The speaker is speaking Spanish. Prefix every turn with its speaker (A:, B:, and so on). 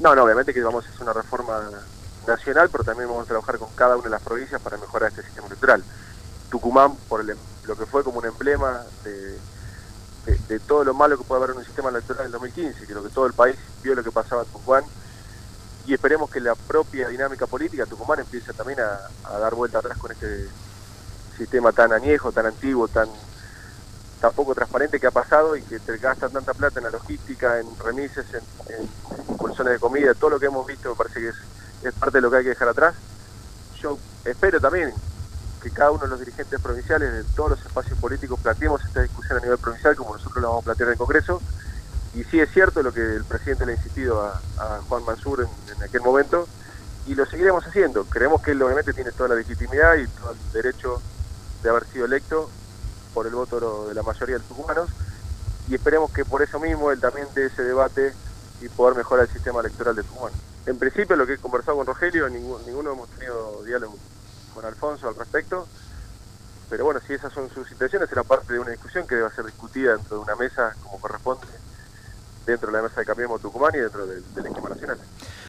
A: No, no, obviamente que vamos a hacer una reforma nacional, pero también vamos a trabajar con cada una de las provincias para mejorar este sistema electoral. Tucumán, por lo que fue como un emblema de todo lo malo que puede haber en un sistema electoral en el 2015, creo que todo el país vio lo que pasaba en Tucumán, y esperemos que la propia dinámica política de Tucumán empiece también a dar vuelta atrás con este sistema tan añejo, tan antiguo, tan poco transparente que ha pasado, y que te gastan tanta plata en la logística, en remises, en bolsones de comida. Todo lo que hemos visto me parece que es parte de lo que hay que dejar atrás. Yo espero también que cada uno de los dirigentes provinciales de todos los espacios políticos planteemos esta discusión a nivel provincial como nosotros la vamos a plantear en el Congreso. Y sí es cierto lo que el presidente le ha insistido a Juan Mansur en aquel momento, y lo seguiremos haciendo. Creemos que él obviamente tiene toda la legitimidad y todo el derecho de haber sido electo por el voto de la mayoría de los tucumanos, y esperemos que por eso mismo él también dé ese debate y poder mejorar el sistema electoral de Tucumán. En principio, lo que he conversado con Rogelio, ninguno hemos tenido diálogo con Alfonso al respecto, pero bueno, si esas son sus intenciones, será parte de una discusión que debe ser discutida dentro de una mesa como corresponde, dentro de la mesa de Cambiemos Tucumán y dentro del esquema nacional.